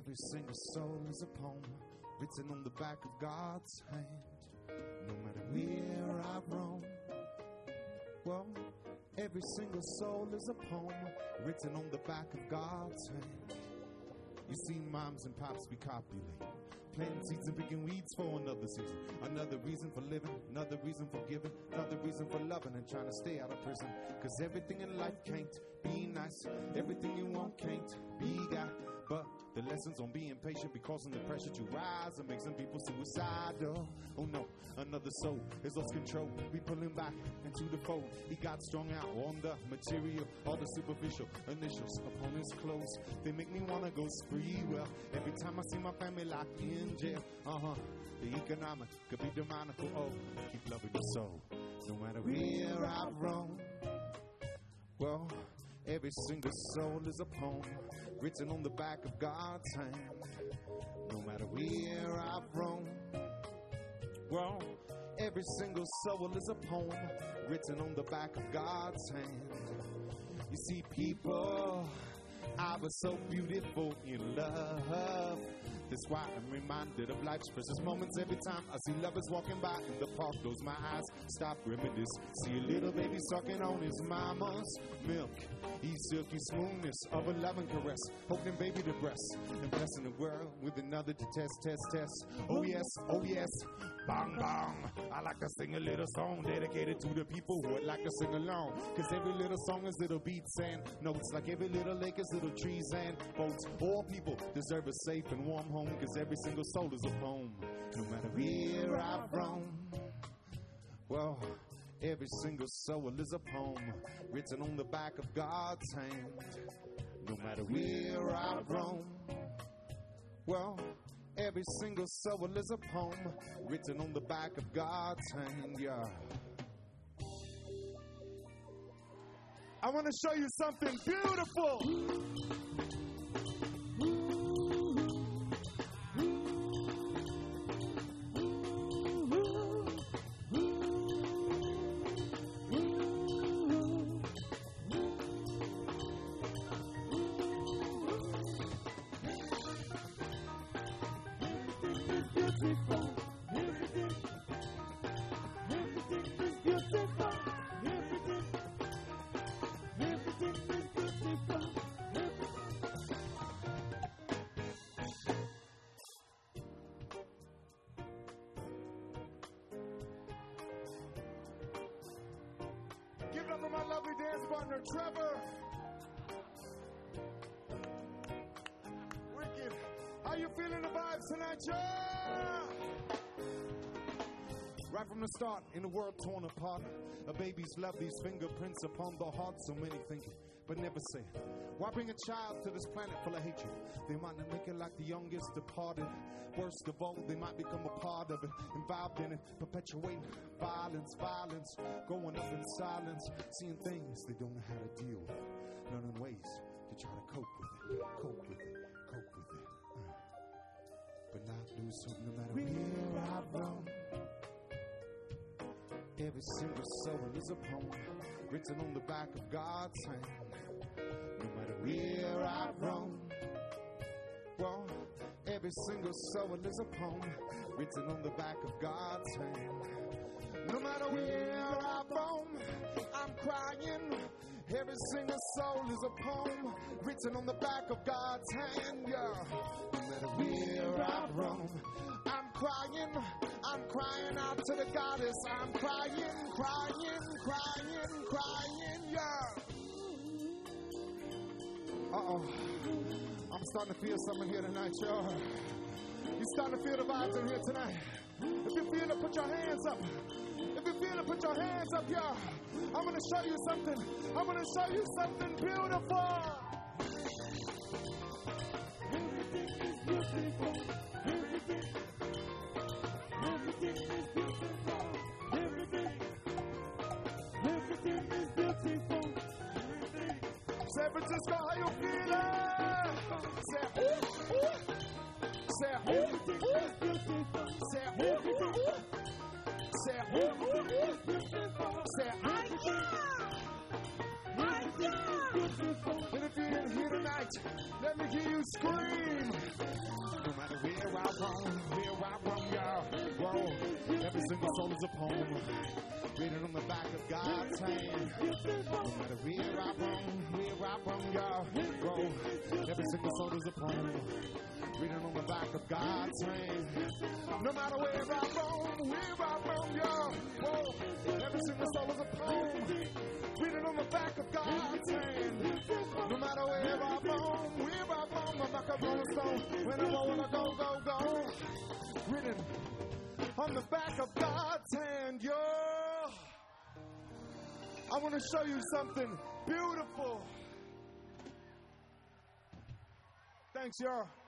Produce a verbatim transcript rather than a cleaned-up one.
Every single soul is a poem written on the back of God's hand. No matter where I roam, well, every single soul is a poem written on the back of God's hand. You see moms and pops be copulating, planting seeds and picking weeds for another season. Another reason for living, another reason for giving, another reason for loving and trying to stay out of prison. Cause everything in life can't be nice, everything you want can't be got. But the lessons on being patient be causing the pressure to rise and make some people suicidal. Oh no, another soul is lost control. We pulling back into the fold. He got strung out on the material, all the superficial initials upon his clothes. They make me wanna go spree. Well, every time I see my family locked in jail, uh-huh, the economic could be demonical. Oh, keep loving your soul, no matter where I roam. Well, every single soul is a poem written on the back of God's hand. No matter where I roam, well, every single soul is a poem written on the back of God's hand. You see, people, I was so beautiful in love. That's why I'm reminded of life's precious moments every time I see lovers walking by in the park. Close my eyes, stop, reminisce. See a little baby sucking on his mama's milk. He's silky smoothness of a loving caress, holding baby to breast, and blessing the world with another to test, test, test. Oh yes, oh yes, bong bong. I like to sing a little song dedicated to the people who would like to sing along. Cause every little song is little beats and notes, like every little lake is little trees and boats. All people deserve a safe and warm home, cause every single soul is a poem, no matter where I roam. Well, every single soul is a poem written on the back of God's hand. No matter where I roam, well, every single soul is a poem written on the back of God's hand, yeah. I want to show you something beautiful. Give it up for my lovely dance partner, Trevor. Wicked. How you feeling the vibes tonight, y'all? Right from the start, in a world torn apart, a baby's love leaves fingerprints upon the heart. So many thinking, but never say it. Why bring a child to this planet full of hatred? They might not make it like the youngest departed. Worst of all, they might become a part of it, involved in it, perpetuating violence, violence, going up in silence, seeing things they don't know how to deal with, learning ways to try to cope with it, cope with it, cope with it, uh, but not lose hope no matter where I roam. Every single soul is a poem written on the back of God's hand. No matter where I roam, well, every single soul is a poem written on the back of God's hand. No matter where I roam, I'm crying. Every single soul is a poem written on the back of God's hand, yeah. No matter where I roam, I'm crying. I'm crying out to the goddess. I'm crying, crying, crying, crying, yeah. Uh-oh. I'm starting to feel something here tonight, y'all. You starting to feel the vibes in here tonight. If you feel it, put your hands up. If you feel it, put your hands up, y'all. I'm going to show you something. I'm going to show you something beautiful. Everything is beautiful. Everything. Everything is beautiful. Everything. Everything is beautiful. Everything. San Francisco, how you feeling? Say, ooh, ooh. Say, everything is beautiful. Say, everything. Say, everything is beautiful. Say, I am. I am. And if you're in here tonight, let me hear you scream. where I roam, where I roam, y'all. Whoa, every single soul is a poem. Written on the back of God's hand. No matter where I roam, where I roam, y'all. Whoa, every single soul is a poem. Written on the back of God's hand. No matter where I roam, where I roam, y'all. Whoa, every single soul is a poem. Written on the back of God's hand. No matter where I roam, where I roam, I'm like a rolling stone. Whenever I wanna go, go, go. Written on the back of God's hand, yo. I want to show you something beautiful. Thanks, y'all.